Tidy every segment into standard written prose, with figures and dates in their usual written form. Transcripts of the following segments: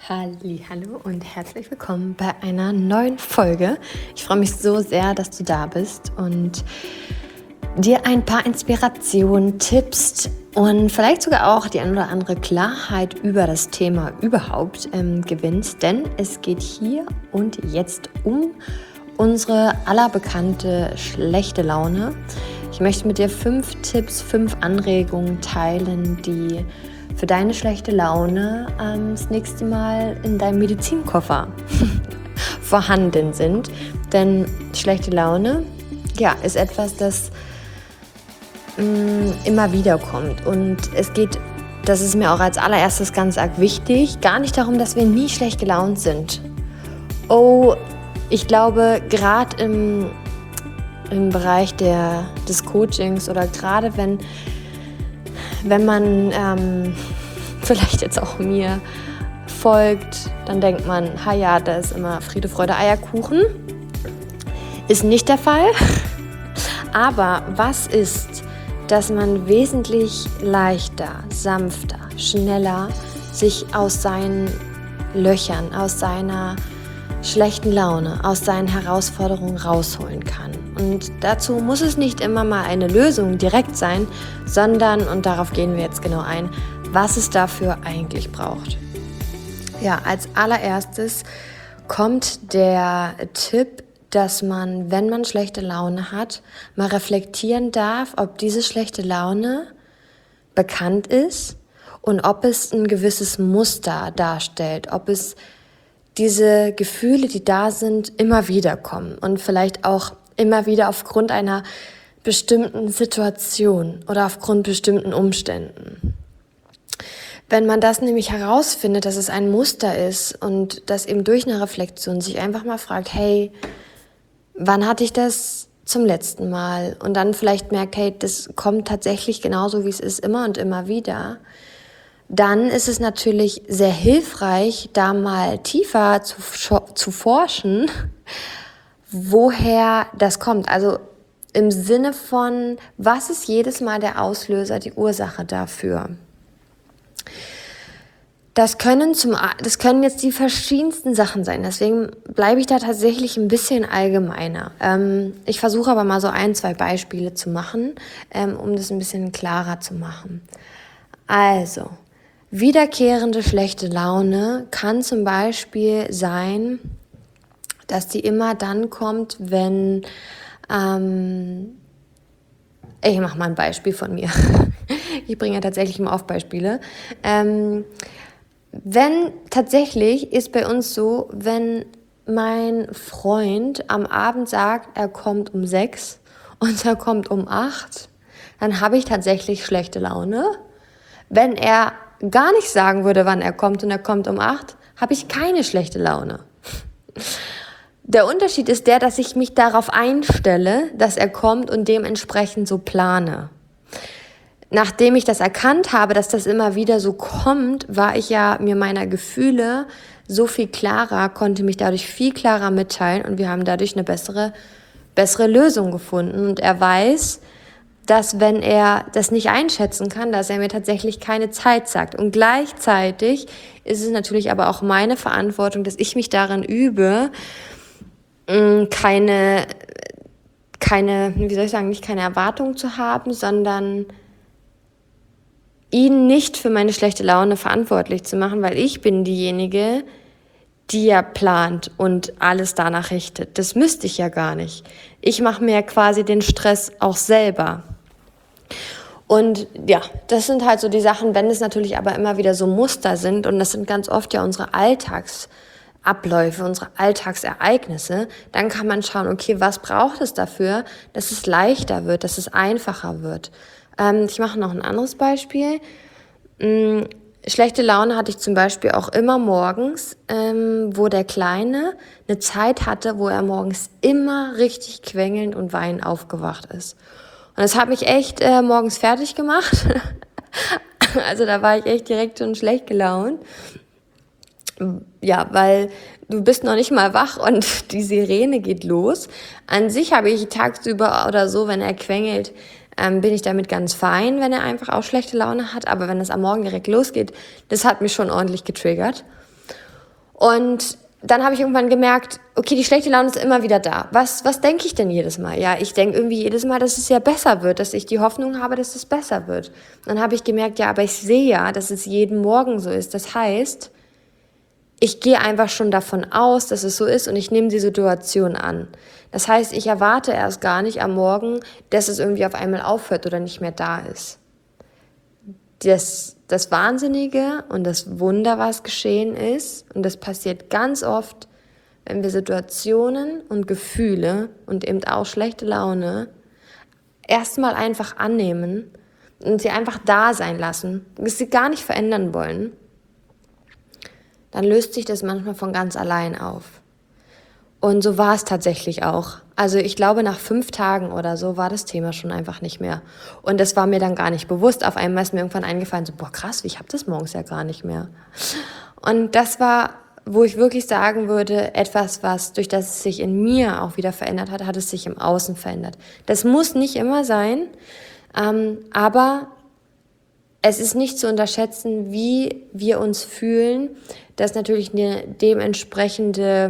Hallo und herzlich willkommen bei einer neuen Folge. Ich freue mich so sehr, dass du da bist und dir ein paar Inspirationen, Tipps und vielleicht sogar auch die ein oder andere Klarheit über das Thema überhaupt gewinnst. Denn es geht hier und jetzt um unsere allerbekannte schlechte Laune. Ich möchte mit dir 5 Tipps, 5 Anregungen teilen, die für deine schlechte Laune das nächste Mal in deinem Medizinkoffer vorhanden sind. Denn schlechte Laune, ist etwas, das immer wieder kommt. Und es geht, das ist mir auch als allererstes ganz arg wichtig, gar nicht darum, dass wir nie schlecht gelaunt sind. Ich glaube, gerade im Bereich des Coachings oder gerade wenn man vielleicht jetzt auch mir folgt, dann denkt man, da ist immer Friede, Freude, Eierkuchen. Ist nicht der Fall. Aber was ist, dass man wesentlich leichter, sanfter, schneller sich aus seinen Löchern, aus seiner schlechten Laune, aus seinen Herausforderungen rausholen kann. Und dazu muss es nicht immer mal eine Lösung direkt sein, sondern, und darauf gehen wir jetzt genau ein, was es dafür eigentlich braucht. Ja, als allererstes kommt der Tipp, dass man, wenn man schlechte Laune hat, mal reflektieren darf, ob diese schlechte Laune bekannt ist und ob es ein gewisses Muster darstellt, ob es diese Gefühle, die da sind, immer wieder kommen und vielleicht auch immer wieder aufgrund einer bestimmten Situation oder aufgrund bestimmten Umständen. Wenn man das nämlich herausfindet, dass es ein Muster ist und dass eben durch eine Reflexion sich einfach mal fragt, hey, wann hatte ich das zum letzten Mal? Und dann vielleicht merkt, hey, das kommt tatsächlich genauso, wie es ist, immer und immer wieder. Dann ist es natürlich sehr hilfreich, da mal tiefer zu forschen, woher das kommt. Also im Sinne von, was ist jedes Mal der Auslöser, die Ursache dafür? Das können jetzt die verschiedensten Sachen sein, deswegen bleibe ich da tatsächlich ein bisschen allgemeiner. Ich versuche aber mal so 1, 2 Beispiele zu machen, um das ein bisschen klarer zu machen. Also, wiederkehrende schlechte Laune kann zum Beispiel sein, dass die immer dann kommt, wenn, ich mache mal ein Beispiel von mir. Ich bringe ja tatsächlich immer auf Beispiele. Wenn tatsächlich ist bei uns so, wenn mein Freund am Abend sagt, er kommt um 6 und er kommt um 8, dann habe ich tatsächlich schlechte Laune. Wenn er gar nicht sagen würde, wann er kommt und er kommt um 8, habe ich keine schlechte Laune. Der Unterschied ist der, dass ich mich darauf einstelle, dass er kommt und dementsprechend so plane. Nachdem ich das erkannt habe, dass das immer wieder so kommt, war ich ja mir meiner Gefühle so viel klarer, konnte mich dadurch viel klarer mitteilen und wir haben dadurch eine bessere Lösung gefunden. Und er weiß, dass wenn er das nicht einschätzen kann, dass er mir tatsächlich keine Zeit sagt. Und gleichzeitig ist es natürlich aber auch meine Verantwortung, dass ich mich darin übe, nicht keine Erwartung zu haben, sondern ihn nicht für meine schlechte Laune verantwortlich zu machen, weil ich bin diejenige, die ja plant und alles danach richtet. Das müsste ich ja gar nicht. Ich mache mir quasi den Stress auch selber. Und ja, das sind halt so die Sachen, wenn es natürlich aber immer wieder so Muster sind und das sind ganz oft ja unsere Alltagsabläufe, unsere Alltagsereignisse, dann kann man schauen, okay, was braucht es dafür, dass es leichter wird, dass es einfacher wird. Ich mache noch ein anderes Beispiel. Schlechte Laune hatte ich zum Beispiel auch immer morgens, wo der Kleine eine Zeit hatte, wo er morgens immer richtig quengelnd und weinend aufgewacht ist. Und das hat mich echt morgens fertig gemacht. Also da war ich echt direkt schon schlecht gelaunt. Ja, weil du bist noch nicht mal wach und die Sirene geht los. An sich habe ich tagsüber oder so, wenn er quengelt, bin ich damit ganz fein, wenn er einfach auch schlechte Laune hat. Aber wenn es am Morgen direkt losgeht, das hat mich schon ordentlich getriggert. Und dann habe ich irgendwann gemerkt, okay, die schlechte Laune ist immer wieder da. Was denke ich denn jedes Mal? Ja, ich denke irgendwie jedes Mal, dass es ja besser wird, dass ich die Hoffnung habe, dass es besser wird. Dann habe ich gemerkt, ja, aber ich sehe ja, dass es jeden Morgen so ist. Das heißt, ich gehe einfach schon davon aus, dass es so ist und ich nehme die Situation an. Das heißt, ich erwarte erst gar nicht am Morgen, dass es irgendwie auf einmal aufhört oder nicht mehr da ist. Das Wahnsinnige und das Wunder, was geschehen ist, und das passiert ganz oft, wenn wir Situationen und Gefühle und eben auch schlechte Laune erstmal einfach annehmen und sie einfach da sein lassen, sie gar nicht verändern wollen, dann löst sich das manchmal von ganz allein auf. Und so war es tatsächlich auch. Also ich glaube, nach 5 Tagen oder so war das Thema schon einfach nicht mehr. Und das war mir dann gar nicht bewusst. Auf einmal ist mir irgendwann eingefallen, so, boah krass, ich habe das morgens ja gar nicht mehr. Und das war, wo ich wirklich sagen würde, etwas, was durch das es sich in mir auch wieder verändert hat, hat es sich im Außen verändert. Das muss nicht immer sein, aber es ist nicht zu unterschätzen, wie wir uns fühlen, dass natürlich eine dementsprechende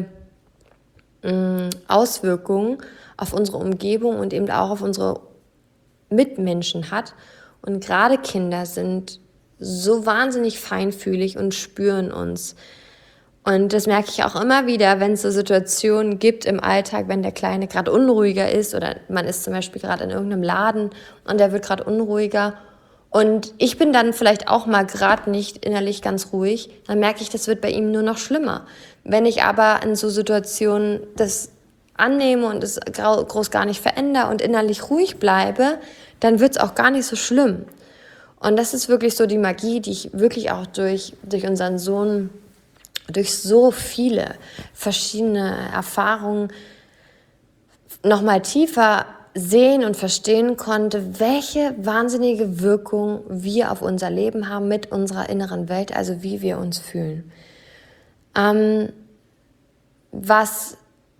Auswirkungen auf unsere Umgebung und eben auch auf unsere Mitmenschen hat. Und gerade Kinder sind so wahnsinnig feinfühlig und spüren uns. Und das merke ich auch immer wieder, wenn es so Situationen gibt im Alltag, wenn der Kleine gerade unruhiger ist oder man ist zum Beispiel gerade in irgendeinem Laden und der wird gerade unruhiger. Und ich bin dann vielleicht auch mal gerade nicht innerlich ganz ruhig, dann merke ich, das wird bei ihm nur noch schlimmer. Wenn ich aber in so Situationen das annehme und es groß gar nicht verändere und innerlich ruhig bleibe, dann wird es auch gar nicht so schlimm. Und das ist wirklich so die Magie, die ich wirklich auch durch unseren Sohn, durch so viele verschiedene Erfahrungen nochmal tiefer sehen und verstehen konnte, welche wahnsinnige Wirkung wir auf unser Leben haben mit unserer inneren Welt, also wie wir uns fühlen. Was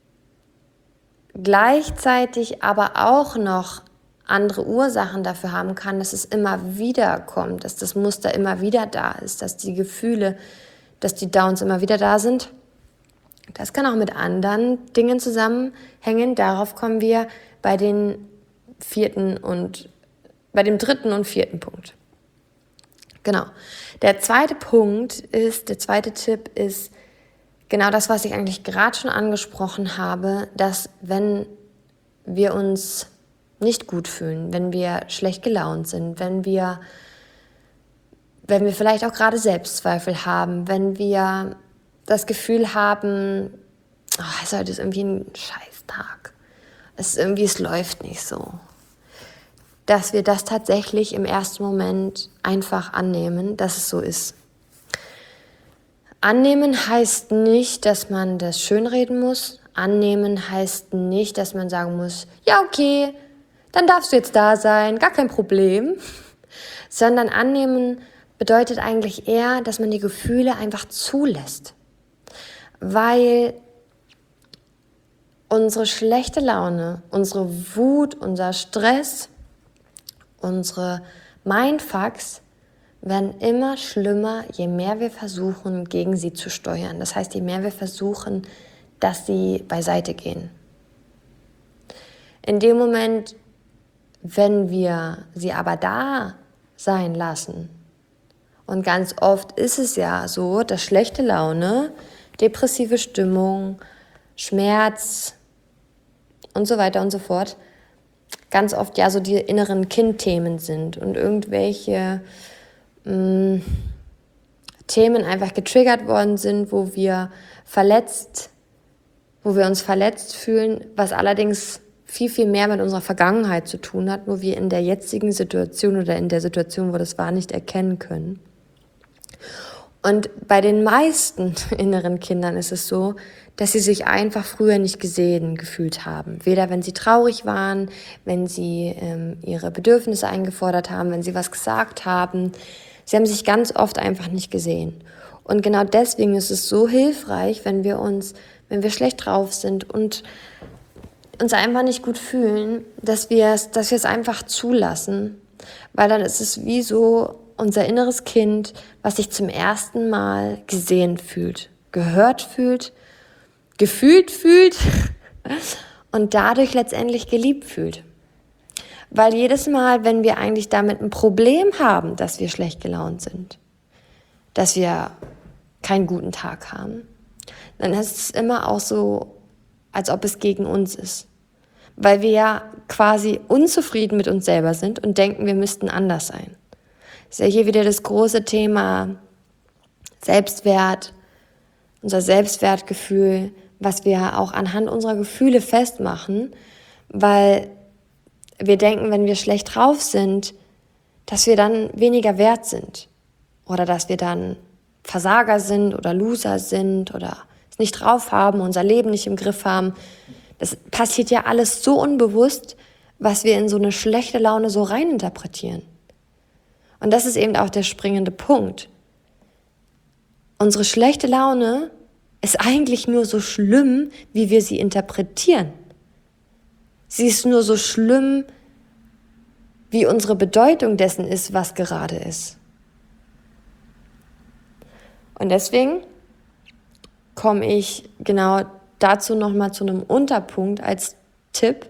gleichzeitig aber auch noch andere Ursachen dafür haben kann, dass es immer wieder kommt, dass das Muster immer wieder da ist, dass die Gefühle, dass die Downs immer wieder da sind. Das kann auch mit anderen Dingen zusammenhängen. Darauf kommen wir bei dem dritten und vierten Punkt. Genau. Der zweite Tipp ist genau das, was ich eigentlich gerade schon angesprochen habe, dass wenn wir uns nicht gut fühlen, wenn wir schlecht gelaunt sind, wenn wir vielleicht auch gerade Selbstzweifel haben, wenn wir das Gefühl haben, heute ist irgendwie ein Scheißtag, es läuft nicht so, dass wir das tatsächlich im ersten Moment einfach annehmen, dass es so ist. Annehmen heißt nicht, dass man das schönreden muss. Annehmen heißt nicht, dass man sagen muss, ja okay, dann darfst du jetzt da sein, gar kein Problem. Sondern annehmen bedeutet eigentlich eher, dass man die Gefühle einfach zulässt. Weil unsere schlechte Laune, unsere Wut, unser Stress, unsere Mindfucks werden immer schlimmer, je mehr wir versuchen, gegen sie zu steuern. Das heißt, je mehr wir versuchen, dass sie beiseite gehen. In dem Moment, wenn wir sie aber da sein lassen, und ganz oft ist es ja so, dass schlechte Laune, depressive Stimmung, Schmerz und so weiter und so fort ganz oft ja so die inneren Kindthemen sind und irgendwelche Themen einfach getriggert worden sind, wo wir uns verletzt fühlen, was allerdings viel, viel mehr mit unserer Vergangenheit zu tun hat, nur wir in der jetzigen Situation oder in der Situation, wo das war, nicht erkennen können. Und bei den meisten inneren Kindern ist es so, dass sie sich einfach früher nicht gesehen gefühlt haben. Weder wenn sie traurig waren, wenn sie ihre Bedürfnisse eingefordert haben, wenn sie was gesagt haben. Sie haben sich ganz oft einfach nicht gesehen. Und genau deswegen ist es so hilfreich, wenn wir schlecht drauf sind und uns einfach nicht gut fühlen, dass wir es einfach zulassen. Weil dann ist es wie so unser inneres Kind, was sich zum ersten Mal gesehen fühlt, gehört fühlt, gefühlt fühlt und dadurch letztendlich geliebt fühlt. Weil jedes Mal, wenn wir eigentlich damit ein Problem haben, dass wir schlecht gelaunt sind, dass wir keinen guten Tag haben, dann ist es immer auch so, als ob es gegen uns ist. Weil wir ja quasi unzufrieden mit uns selber sind und denken, wir müssten anders sein. Das ist ja hier wieder das große Thema Selbstwert, unser Selbstwertgefühl, was wir auch anhand unserer Gefühle festmachen, weil wir denken, wenn wir schlecht drauf sind, dass wir dann weniger wert sind oder dass wir dann Versager sind oder Loser sind oder es nicht drauf haben, unser Leben nicht im Griff haben. Das passiert ja alles so unbewusst, was wir in so eine schlechte Laune so reininterpretieren. Und das ist eben auch der springende Punkt. Unsere schlechte Laune ist eigentlich nur so schlimm, wie wir sie interpretieren. Sie ist nur so schlimm, wie unsere Bedeutung dessen ist, was gerade ist. Und deswegen komme ich genau dazu nochmal zu einem Unterpunkt als Tipp,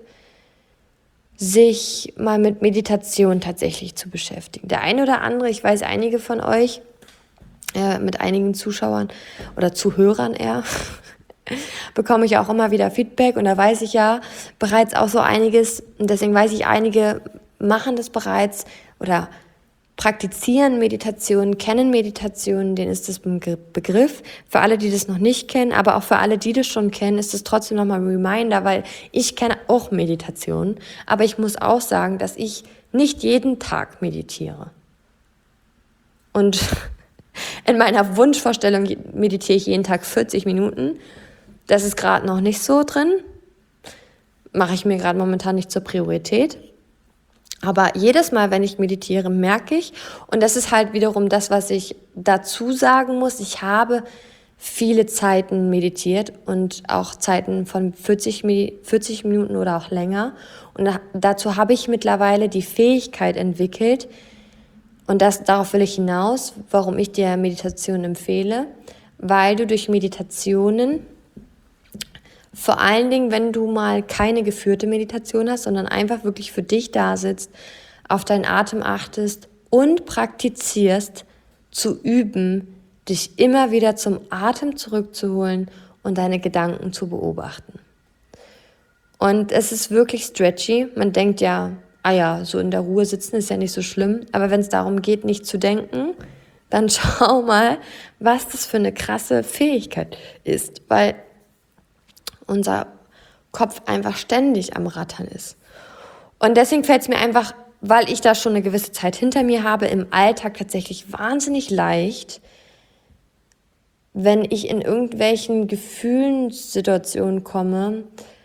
sich mal mit Meditation tatsächlich zu beschäftigen. Der eine oder andere, ich weiß einige von euch, mit einigen Zuschauern oder Zuhörern eher, bekomme ich auch immer wieder Feedback und da weiß ich ja bereits auch so einiges und deswegen weiß ich, einige machen das bereits oder praktizieren Meditation, kennen Meditation, denen ist das ein Begriff. Für alle, die das noch nicht kennen, aber auch für alle, die das schon kennen, ist es trotzdem nochmal ein Reminder, weil ich kenne auch Meditation, aber ich muss auch sagen, dass ich nicht jeden Tag meditiere. Und in meiner Wunschvorstellung meditiere ich jeden Tag 40 Minuten. Das ist gerade noch nicht so drin. Mache ich mir gerade momentan nicht zur Priorität. Aber jedes Mal, wenn ich meditiere, merke ich, und das ist halt wiederum das, was ich dazu sagen muss, ich habe viele Zeiten meditiert und auch Zeiten von 40 Minuten oder auch länger. Und dazu habe ich mittlerweile die Fähigkeit entwickelt, und darauf will ich hinaus, warum ich dir Meditation empfehle, weil du durch Meditationen, vor allen Dingen, wenn du mal keine geführte Meditation hast, sondern einfach wirklich für dich da sitzt, auf deinen Atem achtest und praktizierst, zu üben, dich immer wieder zum Atem zurückzuholen und deine Gedanken zu beobachten. Und es ist wirklich stretchy. Man denkt ja, so in der Ruhe sitzen ist ja nicht so schlimm. Aber wenn es darum geht, nicht zu denken, dann schau mal, was das für eine krasse Fähigkeit ist. Weil unser Kopf einfach ständig am Rattern ist. Und deswegen fällt es mir einfach, weil ich da schon eine gewisse Zeit hinter mir habe, im Alltag tatsächlich wahnsinnig leicht, wenn ich in irgendwelchen Gefühlssituationen komme,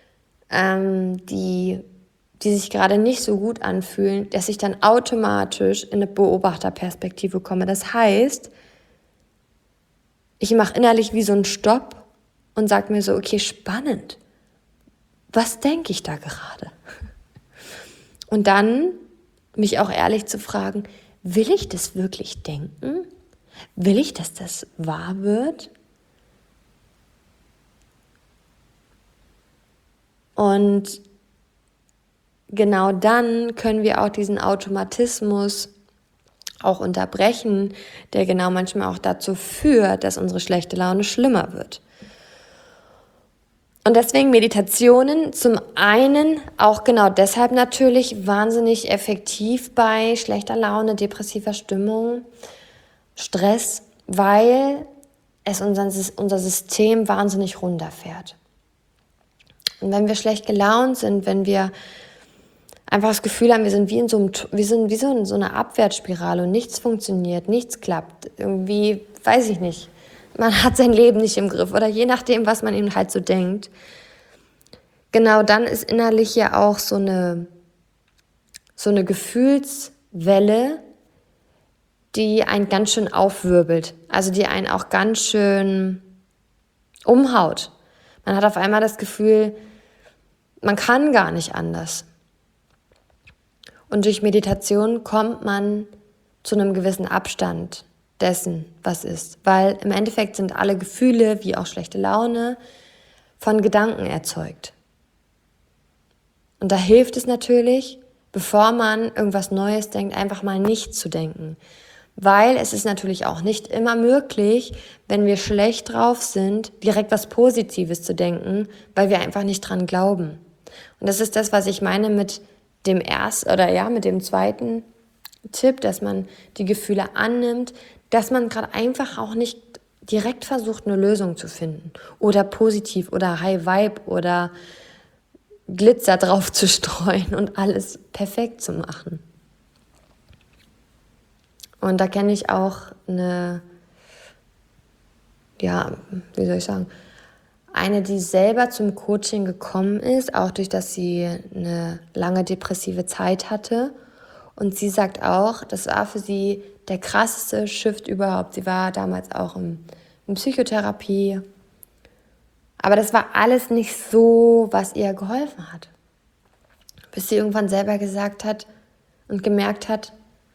die sich gerade nicht so gut anfühlen, dass ich dann automatisch in eine Beobachterperspektive komme. Das heißt, ich mache innerlich wie so einen Stopp und sage mir so, okay, spannend. Was denke ich da gerade? Und dann mich auch ehrlich zu fragen, will ich das wirklich denken? Will ich, dass das wahr wird? Und genau dann können wir auch diesen Automatismus auch unterbrechen, der genau manchmal auch dazu führt, dass unsere schlechte Laune schlimmer wird. Und deswegen Meditationen zum einen auch genau deshalb natürlich wahnsinnig effektiv bei schlechter Laune, depressiver Stimmung, Stress, weil es unser System wahnsinnig runterfährt. Und wenn wir schlecht gelaunt sind, wenn wir einfach das Gefühl haben, wir sind wie in so einer Abwärtsspirale und nichts funktioniert, nichts klappt, irgendwie, weiß ich nicht, man hat sein Leben nicht im Griff oder je nachdem, was man eben halt so denkt. Genau dann ist innerlich ja auch so eine Gefühlswelle, die einen ganz schön aufwirbelt, also die einen auch ganz schön umhaut. Man hat auf einmal das Gefühl, man kann gar nicht anders. Und durch Meditation kommt man zu einem gewissen Abstand dessen, was ist. Weil im Endeffekt sind alle Gefühle, wie auch schlechte Laune, von Gedanken erzeugt. Und da hilft es natürlich, bevor man irgendwas Neues denkt, einfach mal nicht zu denken. Weil es ist natürlich auch nicht immer möglich, wenn wir schlecht drauf sind, direkt was Positives zu denken, weil wir einfach nicht dran glauben. Und das ist das, was ich meine mit mit dem zweiten Tipp, dass man die Gefühle annimmt, dass man gerade einfach auch nicht direkt versucht, eine Lösung zu finden oder positiv oder High Vibe oder Glitzer drauf zu streuen und alles perfekt zu machen. Und da kenne ich auch eine, die selber zum Coaching gekommen ist, auch durch, dass sie eine lange depressive Zeit hatte. Und sie sagt auch, das war für sie der krasseste Shift überhaupt. Sie war damals auch in Psychotherapie. Aber das war alles nicht so, was ihr geholfen hat. Bis sie irgendwann selber gesagt hat und gemerkt hat,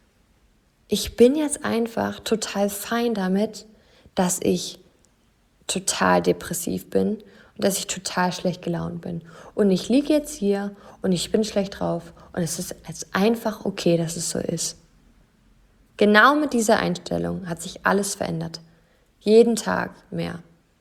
ich bin jetzt einfach total fein damit, dass ich total depressiv bin und dass ich total schlecht gelaunt bin. Und ich liege jetzt hier und ich bin schlecht drauf und es ist jetzt einfach okay, dass es so ist. Genau mit dieser Einstellung hat sich alles verändert. Jeden Tag mehr.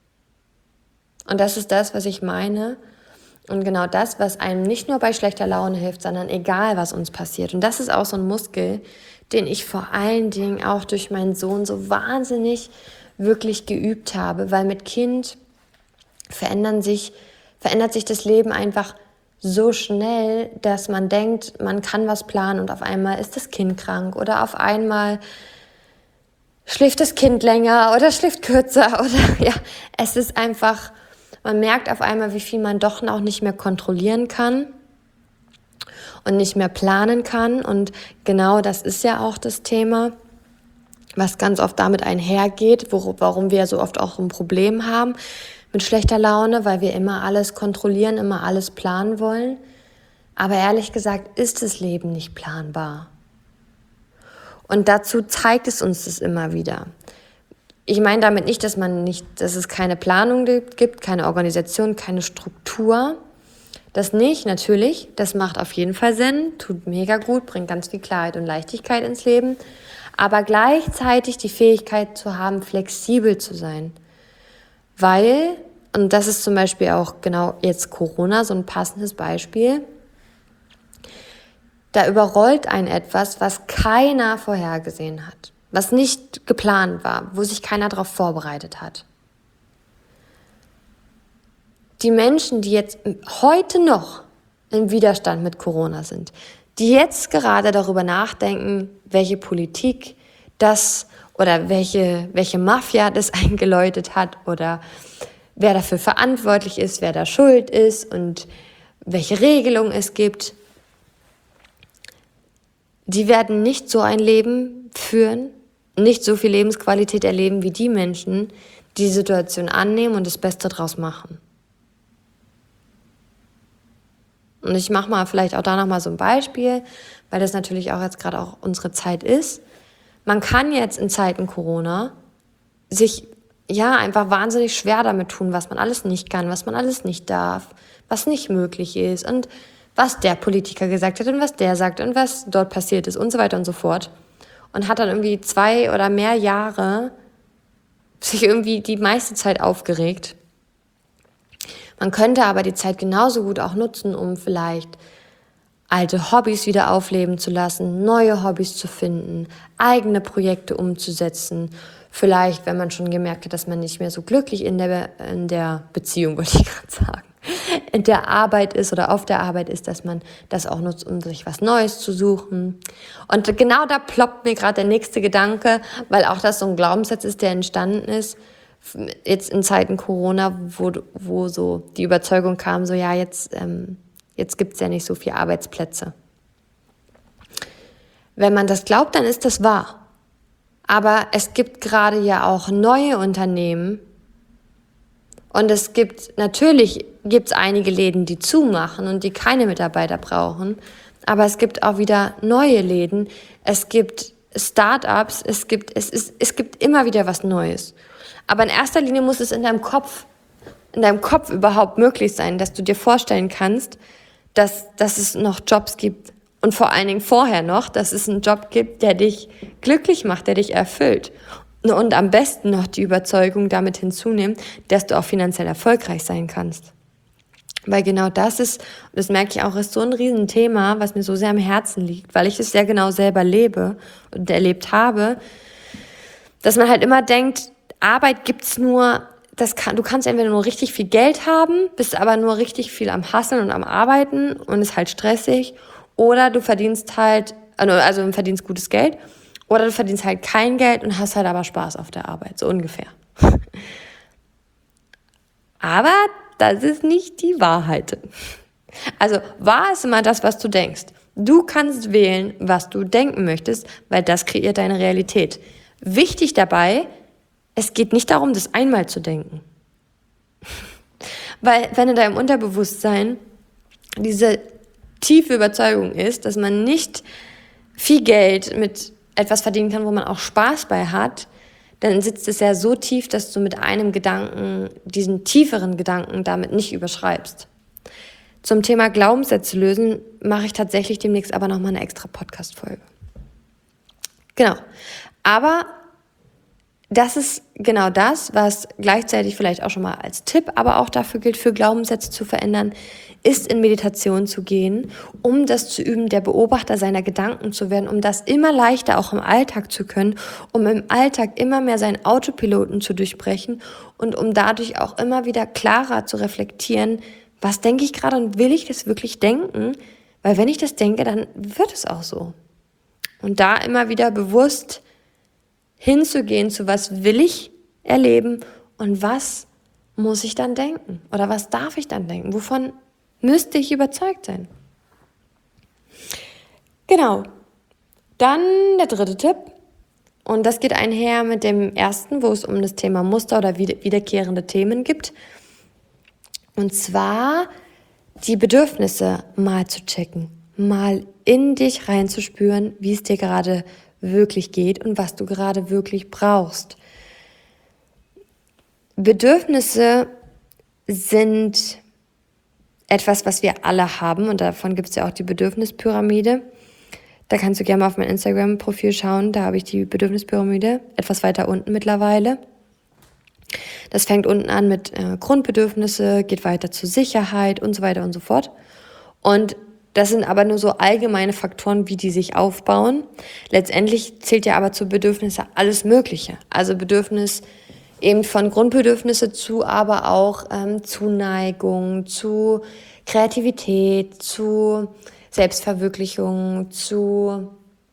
Und das ist das, was ich meine. Und genau das, was einem nicht nur bei schlechter Laune hilft, sondern egal, was uns passiert. Und das ist auch so ein Muskel, den ich vor allen Dingen auch durch meinen Sohn so wahnsinnig wirklich geübt habe, weil mit Kind verändert sich das Leben einfach so schnell, dass man denkt, man kann was planen und auf einmal ist das Kind krank oder auf einmal schläft das Kind länger oder schläft kürzer oder es ist einfach, man merkt auf einmal, wie viel man doch auch nicht mehr kontrollieren kann und nicht mehr planen kann. Und genau das ist ja auch das Thema, was ganz oft damit einhergeht, warum wir so oft auch ein Problem haben mit schlechter Laune, weil wir immer alles kontrollieren, immer alles planen wollen. Aber ehrlich gesagt ist das Leben nicht planbar. Und dazu zeigt es uns das immer wieder. Ich meine damit nicht, dass es keine Planung gibt, keine Organisation, keine Struktur. Das nicht, natürlich, das macht auf jeden Fall Sinn, tut mega gut, bringt ganz viel Klarheit und Leichtigkeit ins Leben, aber gleichzeitig die Fähigkeit zu haben, flexibel zu sein. Weil, und das ist zum Beispiel auch genau jetzt Corona, so ein passendes Beispiel, da überrollt einen etwas, was keiner vorhergesehen hat, was nicht geplant war, wo sich keiner darauf vorbereitet hat. Die Menschen, die jetzt heute noch im Widerstand mit Corona sind, die jetzt gerade darüber nachdenken, welche Politik das oder welche Mafia das eingeläutet hat oder wer dafür verantwortlich ist, wer da schuld ist und welche Regelung es gibt, die werden nicht so ein Leben führen, nicht so viel Lebensqualität erleben wie die Menschen, die Situation annehmen und das Beste draus machen. Und ich mache mal vielleicht auch da nochmal so ein Beispiel, weil das natürlich auch jetzt gerade auch unsere Zeit ist. Man kann jetzt in Zeiten Corona sich einfach wahnsinnig schwer damit tun, was man alles nicht kann, was man alles nicht darf, was nicht möglich ist und was der Politiker gesagt hat und was der sagt und was dort passiert ist und so weiter und so fort. Und hat dann irgendwie 2 oder mehr Jahre sich irgendwie die meiste Zeit aufgeregt. Man könnte aber die Zeit genauso gut auch nutzen, um vielleicht alte Hobbys wieder aufleben zu lassen, neue Hobbys zu finden, eigene Projekte umzusetzen. Vielleicht, wenn man schon gemerkt hat, dass man nicht mehr so glücklich in der Beziehung, wollte ich gerade sagen, in der Arbeit ist oder auf der Arbeit ist, dass man das auch nutzt, um sich was Neues zu suchen. Und genau da ploppt mir gerade der nächste Gedanke, weil auch das so ein Glaubenssatz ist, der entstanden ist, jetzt in Zeiten Corona, wo so die Überzeugung kam, so jetzt gibt's ja nicht so viele Arbeitsplätze. Wenn man das glaubt, dann ist das wahr. Aber es gibt gerade ja auch neue Unternehmen und natürlich gibt's einige Läden, die zumachen und die keine Mitarbeiter brauchen, aber es gibt auch wieder neue Läden. Es gibt Startups, es gibt immer wieder was Neues. Aber in erster Linie muss es in deinem Kopf überhaupt möglich sein, dass du dir vorstellen kannst, dass es noch Jobs gibt und vor allen Dingen vorher noch, dass es einen Job gibt, der dich glücklich macht, der dich erfüllt. Und am besten noch die Überzeugung damit hinzunehmen, dass du auch finanziell erfolgreich sein kannst. Weil genau das ist, und das merke ich auch, ist so ein Riesenthema, was mir so sehr am Herzen liegt, weil ich es sehr genau selber lebe und erlebt habe, dass man halt immer denkt, Arbeit gibt's nur, du kannst entweder nur richtig viel Geld haben, bist aber nur richtig viel am Hustlen und am Arbeiten und ist halt stressig, oder du verdienst halt, also verdienst gutes Geld, oder du verdienst halt kein Geld und hast halt aber Spaß auf der Arbeit, so ungefähr. Aber das ist nicht die Wahrheit. Also wahr ist immer das, was du denkst. Du kannst wählen, was du denken möchtest, weil das kreiert deine Realität. Wichtig dabei, es geht nicht darum, das einmal zu denken. Weil wenn in deinem Unterbewusstsein diese tiefe Überzeugung ist, dass man nicht viel Geld mit etwas verdienen kann, wo man auch Spaß bei hat, dann sitzt es ja so tief, dass du mit einem Gedanken, diesen tieferen Gedanken damit nicht überschreibst. Zum Thema Glaubenssätze lösen mache ich tatsächlich demnächst aber nochmal eine extra Podcast-Folge. Genau. Aber das ist genau das, was gleichzeitig vielleicht auch schon mal als Tipp, aber auch dafür gilt, für Glaubenssätze zu verändern, ist in Meditation zu gehen, um das zu üben, der Beobachter seiner Gedanken zu werden, um das immer leichter auch im Alltag zu können, um im Alltag immer mehr seinen Autopiloten zu durchbrechen und um dadurch auch immer wieder klarer zu reflektieren, was denke ich gerade und will ich das wirklich denken? Weil wenn ich das denke, dann wird es auch so. Und da immer wieder bewusst hinzugehen zu, was will ich erleben und was muss ich dann denken oder was darf ich dann denken, wovon müsste ich überzeugt sein. Genau, dann der dritte Tipp, und das geht einher mit dem ersten, wo es um das Thema Muster oder wiederkehrende Themen gibt, und zwar die Bedürfnisse mal zu checken, mal in dich reinzuspüren, wie es dir gerade wirklich geht und was du gerade wirklich brauchst. Bedürfnisse sind etwas, was wir alle haben, und davon gibt es ja auch die Bedürfnispyramide. Da kannst du gerne mal auf mein Instagram-Profil schauen, da habe ich die Bedürfnispyramide etwas weiter unten mittlerweile. Das fängt unten an mit Grundbedürfnisse, geht weiter zu Sicherheit und so weiter und so fort. Und das sind aber nur so allgemeine Faktoren, wie die sich aufbauen. Letztendlich zählt ja aber zu Bedürfnisse alles Mögliche. Also Bedürfnis eben von Grundbedürfnisse zu, aber auch Zuneigung, zu Kreativität, zu Selbstverwirklichung, zu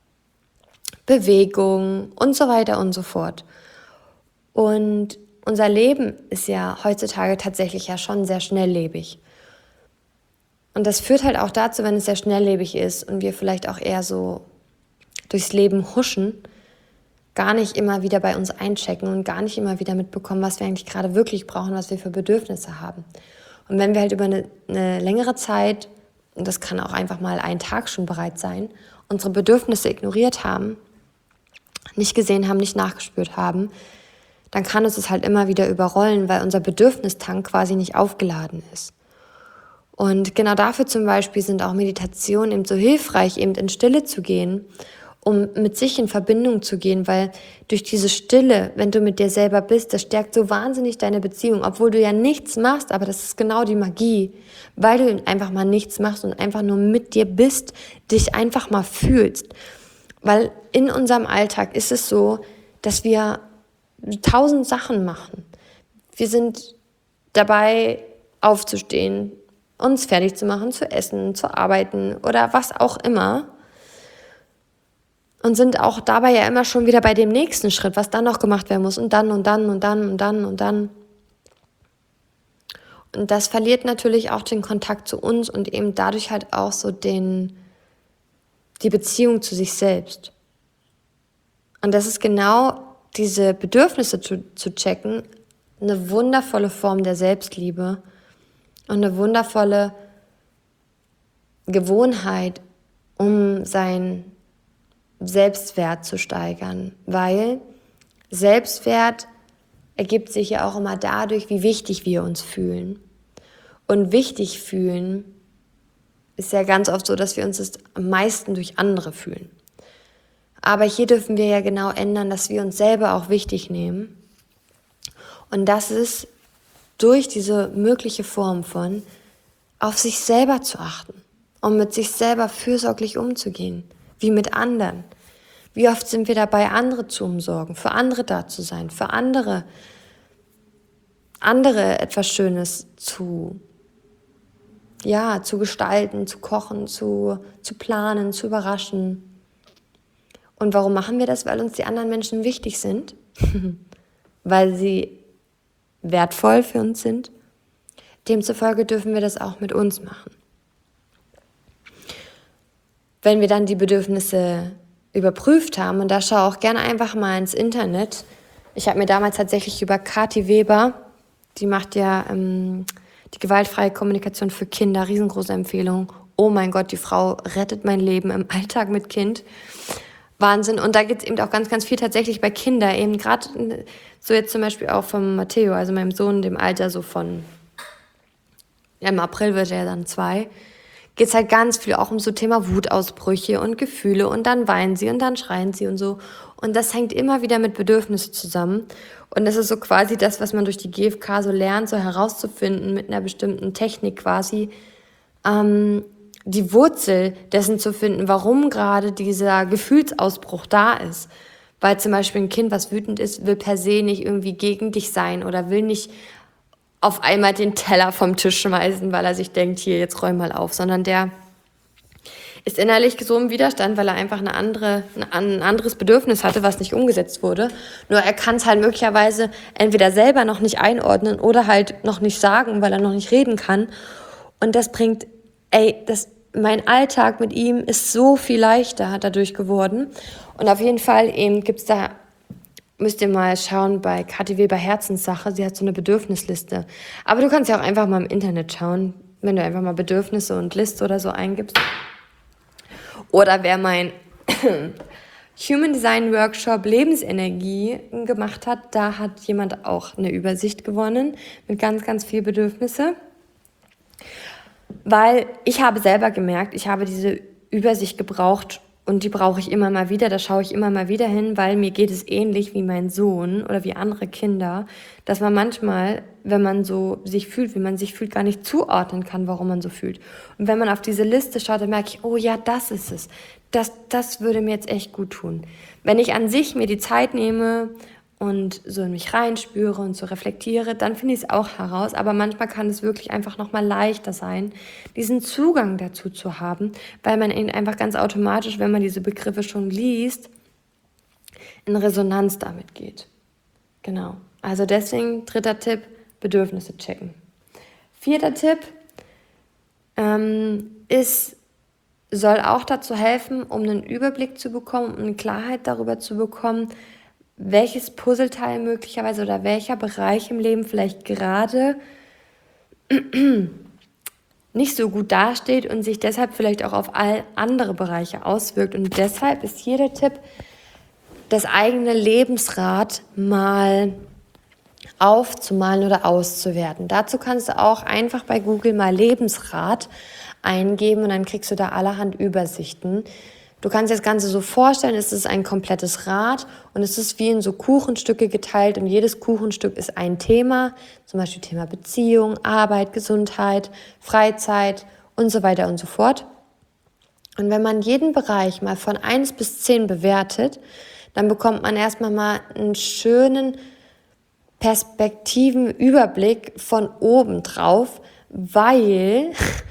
Bewegung und so weiter und so fort. Und unser Leben ist ja heutzutage tatsächlich ja schon sehr schnelllebig. Und das führt halt auch dazu, wenn es sehr schnelllebig ist und wir vielleicht auch eher so durchs Leben huschen, gar nicht immer wieder bei uns einchecken und gar nicht immer wieder mitbekommen, was wir eigentlich gerade wirklich brauchen, was wir für Bedürfnisse haben. Und wenn wir halt über eine längere Zeit, und das kann auch einfach mal ein Tag schon bereits sein, unsere Bedürfnisse ignoriert haben, nicht gesehen haben, nicht nachgespürt haben, dann kann uns das halt immer wieder überrollen, weil unser Bedürfnistank quasi nicht aufgeladen ist. Und genau dafür zum Beispiel sind auch Meditationen eben so hilfreich, eben in Stille zu gehen, um mit sich in Verbindung zu gehen, weil durch diese Stille, wenn du mit dir selber bist, das stärkt so wahnsinnig deine Beziehung, obwohl du ja nichts machst, aber das ist genau die Magie, weil du einfach mal nichts machst und einfach nur mit dir bist, dich einfach mal fühlst. Weil in unserem Alltag ist es so, dass wir 1000 Sachen machen. Wir sind dabei, aufzustehen, uns fertig zu machen, zu essen, zu arbeiten oder was auch immer. Und sind auch dabei ja immer schon wieder bei dem nächsten Schritt, was dann noch gemacht werden muss und dann und dann und dann und dann und dann. Und das verliert natürlich auch den Kontakt zu uns und eben dadurch halt auch so die Beziehung zu sich selbst. Und das ist genau diese Bedürfnisse zu checken, eine wundervolle Form der Selbstliebe und eine wundervolle Gewohnheit, um sein Selbstwert zu steigern, weil Selbstwert ergibt sich ja auch immer dadurch, wie wichtig wir uns fühlen. Und wichtig fühlen ist ja ganz oft so, dass wir uns das am meisten durch andere fühlen. Aber hier dürfen wir ja genau ändern, dass wir uns selber auch wichtig nehmen. Und das ist durch diese mögliche Form von auf sich selber zu achten und mit sich selber fürsorglich umzugehen, wie mit anderen. Wie oft sind wir dabei, andere zu umsorgen, für andere da zu sein, für andere etwas Schönes zu gestalten, zu kochen, zu planen, zu überraschen. Und warum machen wir das? Weil uns die anderen Menschen wichtig sind, weil sie wertvoll für uns sind. Demzufolge dürfen wir das auch mit uns machen. Wenn wir dann die Bedürfnisse überprüft haben, und da schau auch gerne einfach mal ins Internet. Ich habe mir damals tatsächlich über Kathi Weber, die macht ja die gewaltfreie Kommunikation für Kinder, riesengroße Empfehlung. Oh mein Gott, die Frau rettet mein Leben im Alltag mit Kind. Wahnsinn. Und da geht es eben auch ganz, ganz viel tatsächlich bei Kindern. Eben gerade so jetzt zum Beispiel auch vom Matteo, also meinem Sohn, dem Alter so von, ja, im April wird er ja dann 2, geht es halt ganz viel auch um so Thema Wutausbrüche und Gefühle und dann weinen sie und dann schreien sie und so. Und das hängt immer wieder mit Bedürfnissen zusammen. Und das ist so quasi das, was man durch die GfK so lernt, so herauszufinden mit einer bestimmten Technik quasi, die Wurzel dessen zu finden, warum gerade dieser Gefühlsausbruch da ist. Weil zum Beispiel ein Kind, was wütend ist, will per se nicht irgendwie gegen dich sein oder will nicht auf einmal den Teller vom Tisch schmeißen, weil er sich denkt, hier, jetzt räum mal auf, sondern der ist innerlich so im Widerstand, weil er einfach ein anderes Bedürfnis hatte, was nicht umgesetzt wurde. Nur er kann es halt möglicherweise entweder selber noch nicht einordnen oder halt noch nicht sagen, weil er noch nicht reden kann. Und das bringt, mein Alltag mit ihm ist so viel leichter dadurch geworden. Und auf jeden Fall eben gibt's da, müsst ihr mal schauen, bei Kathi Weber Herzenssache, sie hat so eine Bedürfnisliste. Aber du kannst ja auch einfach mal im Internet schauen, wenn du einfach mal Bedürfnisse und Liste oder so eingibst. Oder wer mein Human Design Workshop Lebensenergie gemacht hat, da hat jemand auch eine Übersicht gewonnen mit ganz, ganz viel Bedürfnisse. Weil ich habe selber gemerkt, ich habe diese Übersicht gebraucht und die brauche ich immer mal wieder, da schaue ich immer mal wieder hin, weil mir geht es ähnlich wie mein Sohn oder wie andere Kinder, dass man manchmal, wenn man so sich fühlt, wie man sich fühlt, gar nicht zuordnen kann, warum man so fühlt. Und wenn man auf diese Liste schaut, dann merke ich, oh ja, das ist es. Das würde mir jetzt echt gut tun. Wenn ich an sich mir die Zeit nehme und so in mich reinspüre und so reflektiere, dann finde ich es auch heraus. Aber manchmal kann es wirklich einfach nochmal leichter sein, diesen Zugang dazu zu haben, weil man eben einfach ganz automatisch, wenn man diese Begriffe schon liest, in Resonanz damit geht. Genau. Also deswegen 3. Tipp, Bedürfnisse checken. 4. Tipp soll auch dazu helfen, um einen Überblick zu bekommen, um eine Klarheit darüber zu bekommen, welches Puzzleteil möglicherweise oder welcher Bereich im Leben vielleicht gerade nicht so gut dasteht und sich deshalb vielleicht auch auf all andere Bereiche auswirkt. Und deshalb ist hier der Tipp, das eigene Lebensrad mal aufzumalen oder auszuwerten. Dazu kannst du auch einfach bei Google mal Lebensrad eingeben und dann kriegst du da allerhand Übersichten. Du kannst dir das Ganze so vorstellen, es ist ein komplettes Rad und es ist wie in so Kuchenstücke geteilt und jedes Kuchenstück ist ein Thema, zum Beispiel Thema Beziehung, Arbeit, Gesundheit, Freizeit und so weiter und so fort. Und wenn man jeden Bereich mal von 1 bis 10 bewertet, dann bekommt man erstmal mal einen schönen Perspektivenüberblick von oben drauf, weil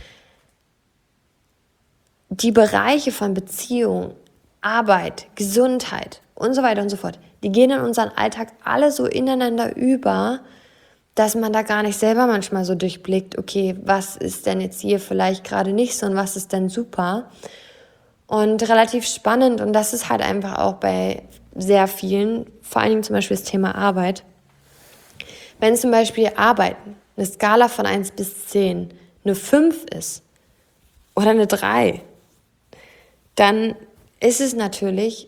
die Bereiche von Beziehung, Arbeit, Gesundheit und so weiter und so fort, die gehen in unseren Alltag alle so ineinander über, dass man da gar nicht selber manchmal so durchblickt, okay, was ist denn jetzt hier vielleicht gerade nicht so und was ist denn super? Und relativ spannend, und das ist halt einfach auch bei sehr vielen, vor allen Dingen zum Beispiel das Thema Arbeit. Wenn zum Beispiel Arbeiten, eine Skala von 1 bis 10, eine 5 ist oder eine 3, dann ist es natürlich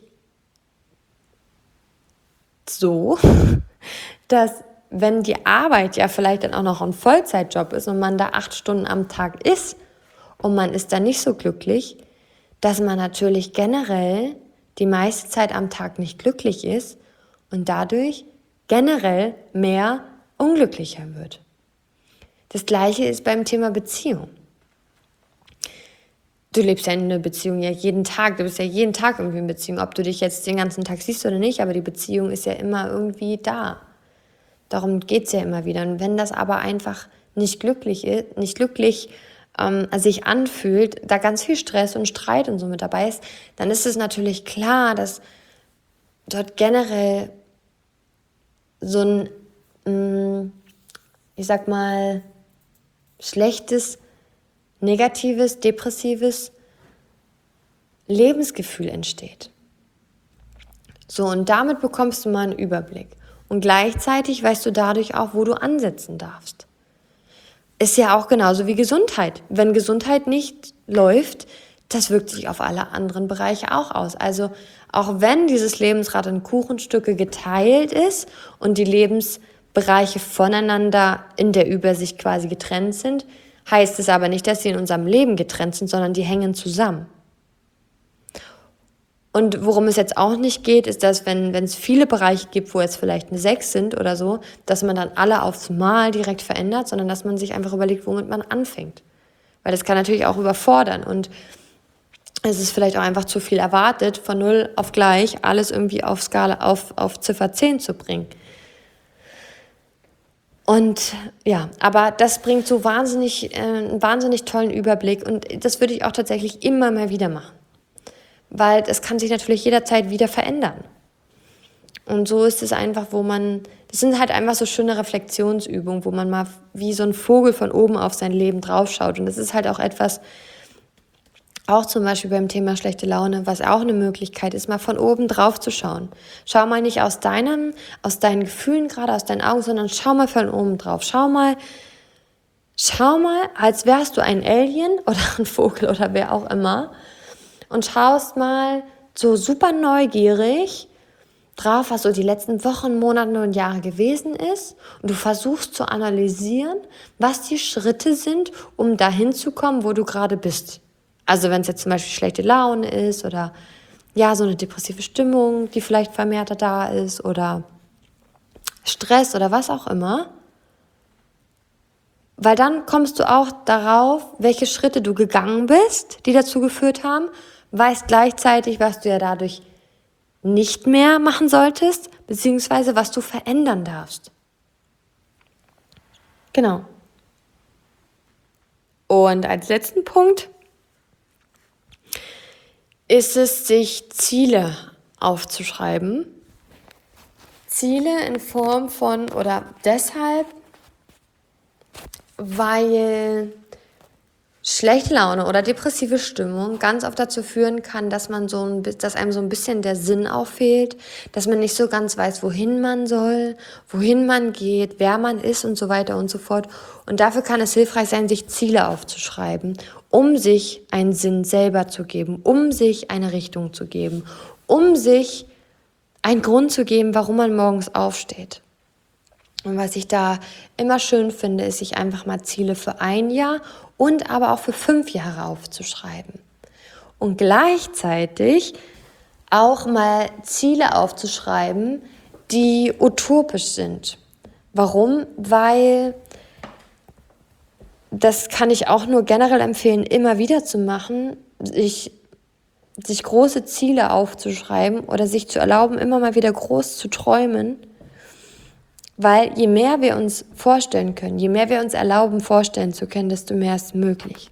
so, dass wenn die Arbeit ja vielleicht dann auch noch ein Vollzeitjob ist und man da 8 Stunden am Tag ist und man ist dann nicht so glücklich, dass man natürlich generell die meiste Zeit am Tag nicht glücklich ist und dadurch generell mehr unglücklicher wird. Das Gleiche ist beim Thema Beziehung. Du lebst ja in einer Beziehung ja jeden Tag, du bist ja jeden Tag irgendwie in Beziehung, ob du dich jetzt den ganzen Tag siehst oder nicht, aber die Beziehung ist ja immer irgendwie da. Darum geht es ja immer wieder. Und wenn das aber einfach nicht glücklich ist, nicht glücklich sich anfühlt, da ganz viel Stress und Streit und so mit dabei ist, dann ist es natürlich klar, dass dort generell so ein, ich sag mal, schlechtes, negatives, depressives Lebensgefühl entsteht. So, und damit bekommst du mal einen Überblick. Und gleichzeitig weißt du dadurch auch, wo du ansetzen darfst. Ist ja auch genauso wie Gesundheit. Wenn Gesundheit nicht läuft, das wirkt sich auf alle anderen Bereiche auch aus. Also auch wenn dieses Lebensrad in Kuchenstücke geteilt ist und die Lebensbereiche voneinander in der Übersicht quasi getrennt sind, heißt es aber nicht, dass sie in unserem Leben getrennt sind, sondern die hängen zusammen. Und worum es jetzt auch nicht geht, ist, dass wenn es viele Bereiche gibt, wo jetzt vielleicht eine 6 sind oder so, dass man dann alle aufs Mal direkt verändert, sondern dass man sich einfach überlegt, womit man anfängt. Weil das kann natürlich auch überfordern und es ist vielleicht auch einfach zu viel erwartet, von 0 auf gleich alles irgendwie auf Skala, auf Ziffer 10 zu bringen. Und ja, aber das bringt so einen wahnsinnig tollen Überblick und das würde ich auch tatsächlich immer mal wieder machen. Weil das kann sich natürlich jederzeit wieder verändern. Und so ist es einfach, das sind halt einfach so schöne Reflexionsübungen, wo man mal wie so ein Vogel von oben auf sein Leben draufschaut. Und das ist halt auch etwas, auch zum Beispiel beim Thema schlechte Laune, was auch eine Möglichkeit ist, mal von oben drauf zu schauen. Schau mal nicht aus deinen Gefühlen gerade, aus deinen Augen, sondern schau mal von oben drauf. Schau mal, als wärst du ein Alien oder ein Vogel oder wer auch immer und schaust mal so super neugierig drauf, was so die letzten Wochen, Monate und Jahre gewesen ist und du versuchst zu analysieren, was die Schritte sind, um dahin zu kommen, wo du gerade bist. Also wenn es jetzt zum Beispiel schlechte Laune ist oder ja, so eine depressive Stimmung, die vielleicht vermehrter da ist oder Stress oder was auch immer. Weil dann kommst du auch darauf, welche Schritte du gegangen bist, die dazu geführt haben, weißt gleichzeitig, was du ja dadurch nicht mehr machen solltest, beziehungsweise was du verändern darfst. Genau. Und als letzten Punkt ist es, sich Ziele aufzuschreiben. Ziele in Form von, oder deshalb, weil schlechte Laune oder depressive Stimmung ganz oft dazu führen kann, dass einem so ein bisschen der Sinn auch fehlt, dass man nicht so ganz weiß, wohin man soll, wohin man geht, wer man ist und so weiter und so fort. Und dafür kann es hilfreich sein, sich Ziele aufzuschreiben, um sich einen Sinn selber zu geben, um sich eine Richtung zu geben, um sich einen Grund zu geben, warum man morgens aufsteht. Und was ich da immer schön finde, ist, sich einfach mal Ziele für 1 Jahr und aber auch für 5 Jahre aufzuschreiben. Und gleichzeitig auch mal Ziele aufzuschreiben, die utopisch sind. Warum? Weil, das kann ich auch nur generell empfehlen, immer wieder zu machen, sich große Ziele aufzuschreiben oder sich zu erlauben, immer mal wieder groß zu träumen. Weil je mehr wir uns vorstellen können, je mehr wir uns erlauben, vorstellen zu können, desto mehr ist möglich.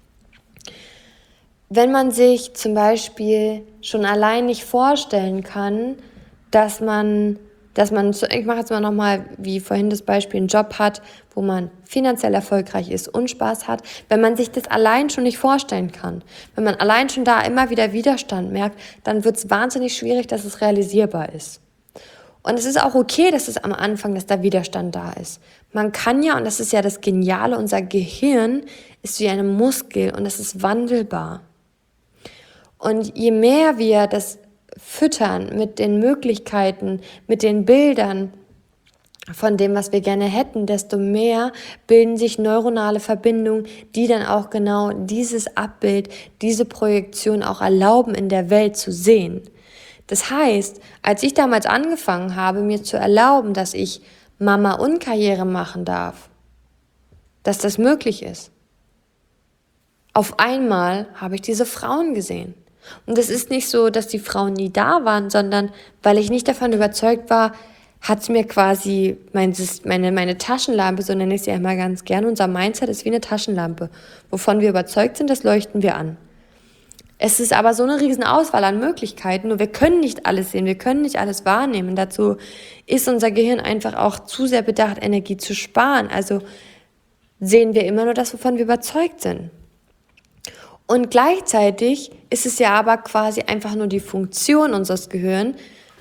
Wenn man sich zum Beispiel schon allein nicht vorstellen kann, dass man, ich mache jetzt mal nochmal, wie vorhin das Beispiel, einen Job hat, wo man finanziell erfolgreich ist und Spaß hat, wenn man sich das allein schon nicht vorstellen kann, wenn man allein schon da immer wieder Widerstand merkt, dann wird es wahnsinnig schwierig, dass es realisierbar ist. Und es ist auch okay, dass es am Anfang, dass da Widerstand da ist. Man kann ja, und das ist ja das Geniale, unser Gehirn ist wie ein Muskel und es ist wandelbar. Und je mehr wir das füttern mit den Möglichkeiten, mit den Bildern von dem, was wir gerne hätten, desto mehr bilden sich neuronale Verbindungen, die dann auch genau dieses Abbild, diese Projektion auch erlauben, in der Welt zu sehen. Das heißt, als ich damals angefangen habe, mir zu erlauben, dass ich Mama und Karriere machen darf, dass das möglich ist, auf einmal habe ich diese Frauen gesehen. Und es ist nicht so, dass die Frauen nie da waren, sondern weil ich nicht davon überzeugt war, hat es mir quasi meine Taschenlampe, so nenne ich sie ja immer ganz gerne, unser Mindset ist wie eine Taschenlampe. Wovon wir überzeugt sind, das leuchten wir an. Es ist aber so eine riesen Auswahl an Möglichkeiten, nur wir können nicht alles sehen, wir können nicht alles wahrnehmen. Dazu ist unser Gehirn einfach auch zu sehr bedacht, Energie zu sparen. Also sehen wir immer nur das, wovon wir überzeugt sind. Und gleichzeitig ist es ja aber quasi einfach nur die Funktion unseres Gehirn,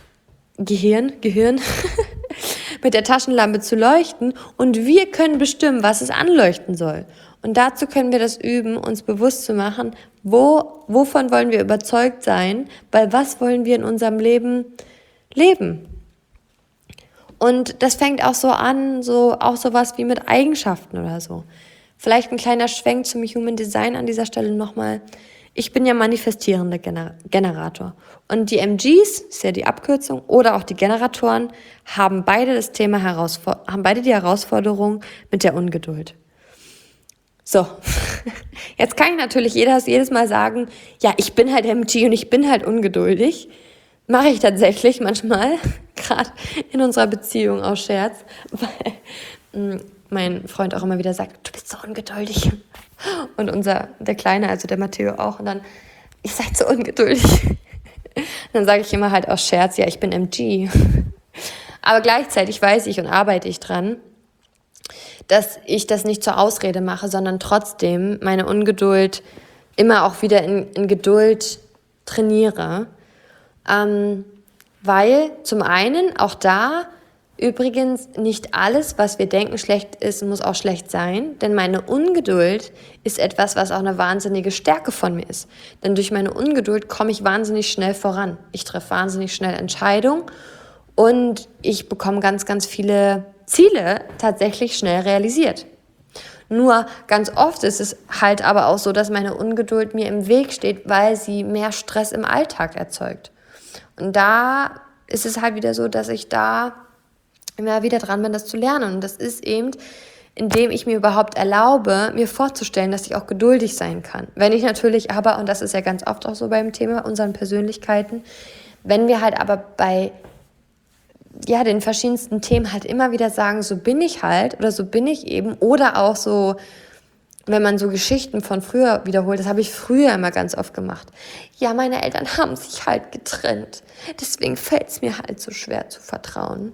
mit der Taschenlampe zu leuchten und wir können bestimmen, was es anleuchten soll. Und dazu können wir das üben, uns bewusst zu machen, wovon wollen wir überzeugt sein, weil was wollen wir in unserem Leben leben. Und das fängt auch so an, auch sowas wie mit Eigenschaften oder so. Vielleicht ein kleiner Schwenk zum Human Design an dieser Stelle nochmal. Ich bin ja manifestierender Generator. Und die MGs, ist ja die Abkürzung, oder auch die Generatoren, haben beide die Herausforderung mit der Ungeduld. So, jetzt kann ich natürlich jedes Mal sagen, ja, ich bin halt MG und ich bin halt ungeduldig. Mache ich tatsächlich manchmal, gerade in unserer Beziehung aus Scherz, weil mein Freund auch immer wieder sagt, du bist so ungeduldig. Und der Kleine, also der Matteo auch. Und dann, ich seid so ungeduldig. Und dann sage ich immer halt aus Scherz, ja, ich bin MG. Aber gleichzeitig weiß ich und arbeite ich dran, dass ich das nicht zur Ausrede mache, sondern trotzdem meine Ungeduld immer auch wieder in Geduld trainiere. Weil zum einen auch da übrigens nicht alles, was wir denken schlecht ist, muss auch schlecht sein, denn meine Ungeduld ist etwas, was auch eine wahnsinnige Stärke von mir ist. Denn durch meine Ungeduld komme ich wahnsinnig schnell voran. Ich treffe wahnsinnig schnell Entscheidungen und ich bekomme ganz, ganz viele Ziele tatsächlich schnell realisiert. Nur ganz oft ist es halt aber auch so, dass meine Ungeduld mir im Weg steht, weil sie mehr Stress im Alltag erzeugt. Und da ist es halt wieder so, dass ich da immer wieder dran bin, das zu lernen. Und das ist eben, indem ich mir überhaupt erlaube, mir vorzustellen, dass ich auch geduldig sein kann. Wenn ich natürlich aber, und das ist ja ganz oft auch so beim Thema unseren Persönlichkeiten, wenn wir halt aber bei den verschiedensten Themen halt immer wieder sagen, so bin ich halt oder so bin ich eben, oder auch so, wenn man so Geschichten von früher wiederholt, das habe ich früher immer ganz oft gemacht. Ja, meine Eltern haben sich halt getrennt, deswegen fällt es mir halt so schwer zu vertrauen.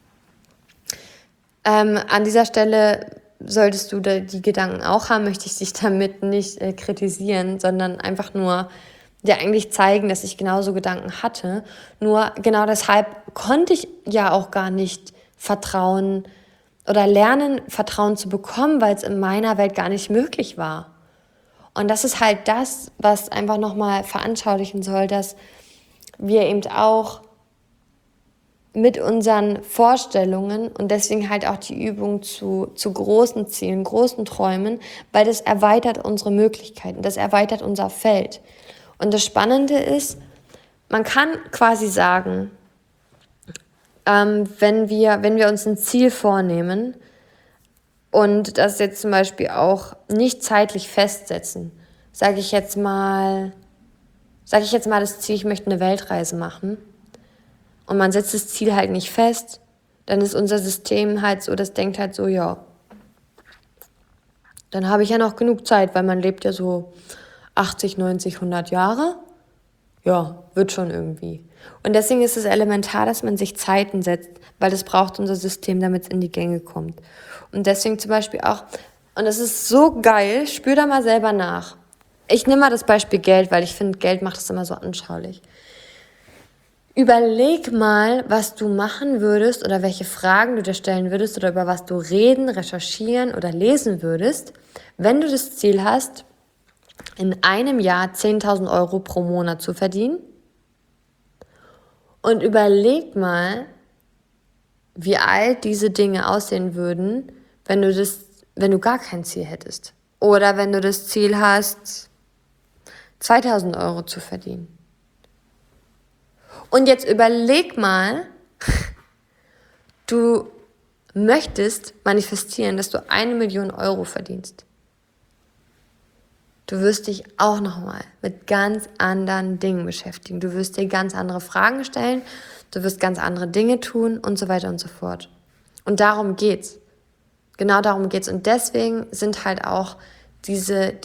An dieser Stelle solltest du die Gedanken auch haben, möchte ich dich damit nicht kritisieren, sondern einfach nur dir eigentlich zeigen, dass ich genauso Gedanken hatte. Nur genau deshalb konnte ich ja auch gar nicht vertrauen oder lernen, Vertrauen zu bekommen, weil es in meiner Welt gar nicht möglich war. Und das ist halt das, was einfach nochmal veranschaulichen soll, dass wir eben auch mit unseren Vorstellungen und deswegen halt auch die Übung zu großen Zielen, großen Träumen, weil das erweitert unsere Möglichkeiten, das erweitert unser Feld. Und das Spannende ist, man kann quasi sagen, wenn wir uns ein Ziel vornehmen und das jetzt zum Beispiel auch nicht zeitlich festsetzen, sage ich jetzt mal das Ziel, ich möchte eine Weltreise machen, und man setzt das Ziel halt nicht fest, dann ist unser System halt so, das denkt halt so, ja, dann habe ich ja noch genug Zeit, weil man lebt ja so 80, 90, 100 Jahre. Ja, wird schon irgendwie. Und deswegen ist es elementar, dass man sich Zeiten setzt, weil das braucht unser System, damit es in die Gänge kommt. Und deswegen zum Beispiel auch, und das ist so geil, spür da mal selber nach. Ich nehme mal das Beispiel Geld, weil ich finde, Geld macht es immer so anschaulich. Überleg mal, was du machen würdest oder welche Fragen du dir stellen würdest oder über was du reden, recherchieren oder lesen würdest, wenn du das Ziel hast, in einem Jahr 10.000 Euro pro Monat zu verdienen. Und überleg mal, wie alt diese Dinge aussehen würden, wenn du gar kein Ziel hättest. Oder wenn du das Ziel hast, 2.000 Euro zu verdienen. Und jetzt überleg mal, du möchtest manifestieren, dass du 1 Million Euro verdienst. Du wirst dich auch nochmal mit ganz anderen Dingen beschäftigen. Du wirst dir ganz andere Fragen stellen, du wirst ganz andere Dinge tun und so weiter und so fort. Und darum geht's. Genau darum geht's. Und deswegen sind halt auch diese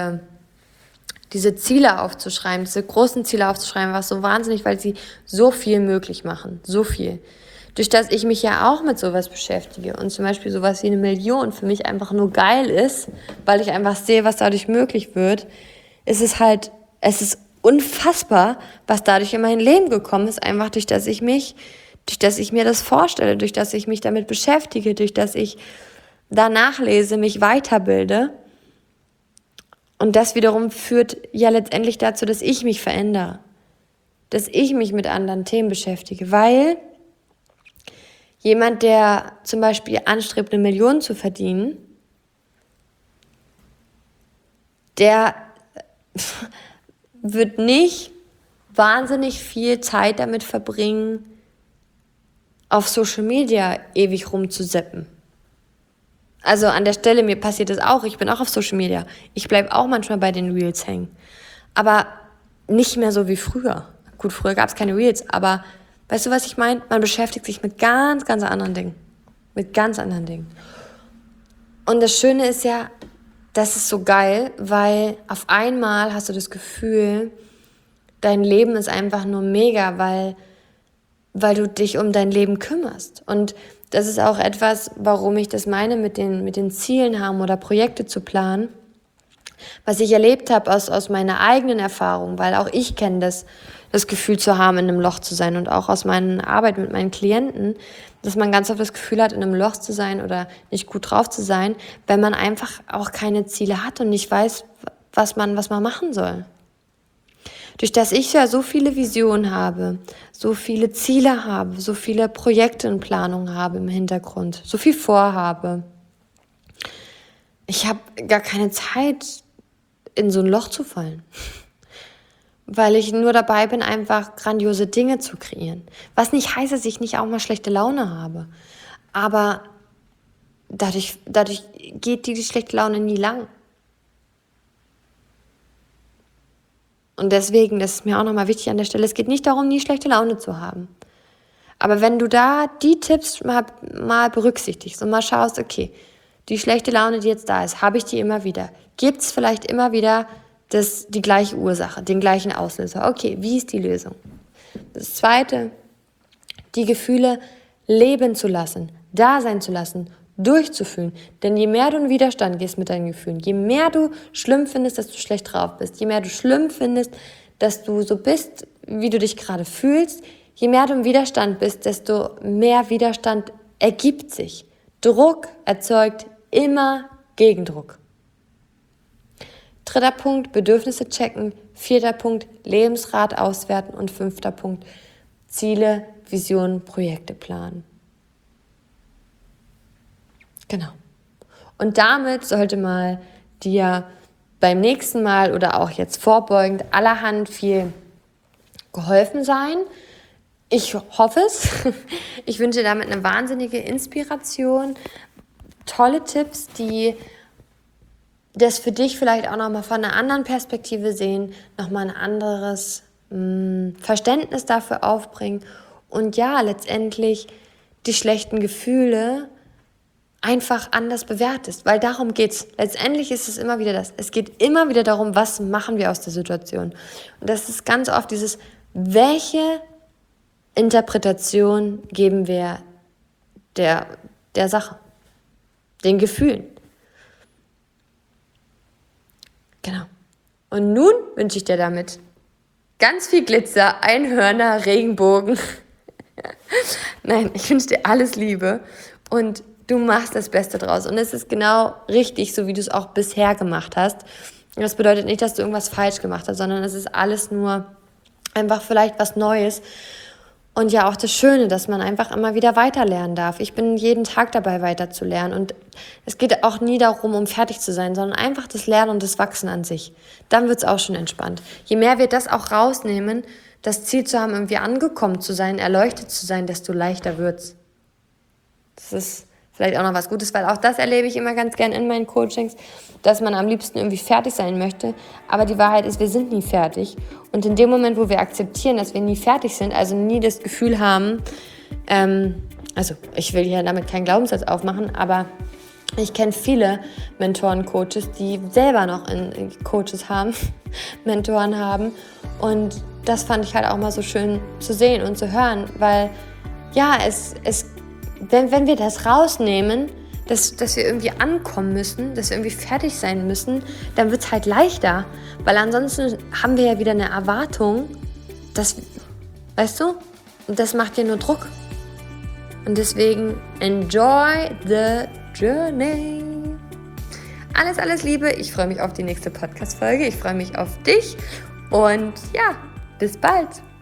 Ziele aufzuschreiben, diese großen Ziele aufzuschreiben, was so wahnsinnig, weil sie so viel möglich machen. So viel. Durch das ich mich ja auch mit sowas beschäftige und zum Beispiel sowas wie 1 Million für mich einfach nur geil ist, weil ich einfach sehe, was dadurch möglich wird, es ist unfassbar, was dadurch in mein Leben gekommen ist, einfach durch das ich mir das vorstelle, durch das ich mich damit beschäftige, durch das ich danach lese, mich weiterbilde. Und das wiederum führt ja letztendlich dazu, dass ich mich verändere, dass ich mich mit anderen Themen beschäftige, weil jemand, der zum Beispiel anstrebt, 1 Million zu verdienen, der wird nicht wahnsinnig viel Zeit damit verbringen, auf Social Media ewig rumzuseppen. Also an der Stelle, mir passiert das auch, ich bin auch auf Social Media. Ich bleibe auch manchmal bei den Reels hängen. Aber nicht mehr so wie früher. Gut, früher gab es keine Reels, aber weißt du, was ich meine? Man beschäftigt sich mit ganz, ganz anderen Dingen. Mit ganz anderen Dingen. Und das Schöne ist ja, das ist so geil, weil auf einmal hast du das Gefühl, dein Leben ist einfach nur mega, weil du dich um dein Leben kümmerst. Und das ist auch etwas, warum ich das meine, mit den Zielen haben oder Projekte zu planen, was ich erlebt habe aus meiner eigenen Erfahrung, weil auch ich kenne das Gefühl zu haben, in einem Loch zu sein und auch aus meiner Arbeit mit meinen Klienten, dass man ganz oft das Gefühl hat, in einem Loch zu sein oder nicht gut drauf zu sein, wenn man einfach auch keine Ziele hat und nicht weiß, was man machen soll. Durch das ich ja so viele Visionen habe, so viele Ziele habe, so viele Projekte in Planung habe im Hintergrund, so viel vorhabe. Ich habe gar keine Zeit, in so ein Loch zu fallen, weil ich nur dabei bin, einfach grandiose Dinge zu kreieren. Was nicht heißt, dass ich nicht auch mal schlechte Laune habe, aber dadurch geht die schlechte Laune nie lang. Und deswegen, das ist mir auch nochmal wichtig an der Stelle, es geht nicht darum, nie schlechte Laune zu haben. Aber wenn du da die Tipps mal berücksichtigst und mal schaust, okay, die schlechte Laune, die jetzt da ist, habe ich die immer wieder? Gibt es vielleicht immer wieder die gleiche Ursache, den gleichen Auslöser? Okay, wie ist die Lösung? Das Zweite, die Gefühle leben zu lassen, da sein zu lassen, durchzufühlen. Denn je mehr du in Widerstand gehst mit deinen Gefühlen, je mehr du schlimm findest, dass du schlecht drauf bist, je mehr du schlimm findest, dass du so bist, wie du dich gerade fühlst, je mehr du im Widerstand bist, desto mehr Widerstand ergibt sich. Druck erzeugt immer Gegendruck. 3. Punkt, Bedürfnisse checken. 4. Punkt, Lebensrat auswerten. Und 5. Punkt, Ziele, Visionen, Projekte planen. Genau. Und damit sollte mal dir beim nächsten Mal oder auch jetzt vorbeugend allerhand viel geholfen sein. Ich hoffe es. Ich wünsche dir damit eine wahnsinnige Inspiration, tolle Tipps, die das für dich vielleicht auch nochmal von einer anderen Perspektive sehen, nochmal ein anderes Verständnis dafür aufbringen und ja, letztendlich die schlechten Gefühle einfach anders bewertest, weil darum geht's. Letztendlich ist es immer wieder das. Es geht immer wieder darum, was machen wir aus der Situation. Und das ist ganz oft welche Interpretation geben wir der Sache, den Gefühlen. Genau. Und nun wünsche ich dir damit ganz viel Glitzer, Einhörner, Regenbogen. Nein, ich wünsche dir alles Liebe und du machst das Beste draus. Und es ist genau richtig, so wie du es auch bisher gemacht hast. Das bedeutet nicht, dass du irgendwas falsch gemacht hast, sondern es ist alles nur einfach vielleicht was Neues. Und ja, auch das Schöne, dass man einfach immer wieder weiterlernen darf. Ich bin jeden Tag dabei, weiterzulernen. Und es geht auch nie darum, um fertig zu sein, sondern einfach das Lernen und das Wachsen an sich. Dann wird es auch schon entspannt. Je mehr wir das auch rausnehmen, das Ziel zu haben, irgendwie angekommen zu sein, erleuchtet zu sein, desto leichter wird's. Das ist vielleicht auch noch was Gutes, weil auch das erlebe ich immer ganz gern in meinen Coachings, dass man am liebsten irgendwie fertig sein möchte. Aber die Wahrheit ist, wir sind nie fertig. Und in dem Moment, wo wir akzeptieren, dass wir nie fertig sind, also nie das Gefühl haben, also ich will hier damit keinen Glaubenssatz aufmachen, aber ich kenne viele Mentoren, Coaches, die selber noch Coaches haben, Mentoren haben. Und das fand ich halt auch mal so schön zu sehen und zu hören, weil ja, wenn wir das rausnehmen, dass wir irgendwie ankommen müssen, dass wir irgendwie fertig sein müssen, dann wird es halt leichter. Weil ansonsten haben wir ja wieder eine Erwartung, weißt du, und das macht dir nur Druck. Und deswegen enjoy the journey. Alles Liebe. Ich freue mich auf die nächste Podcast-Folge. Ich freue mich auf dich. Und ja, bis bald.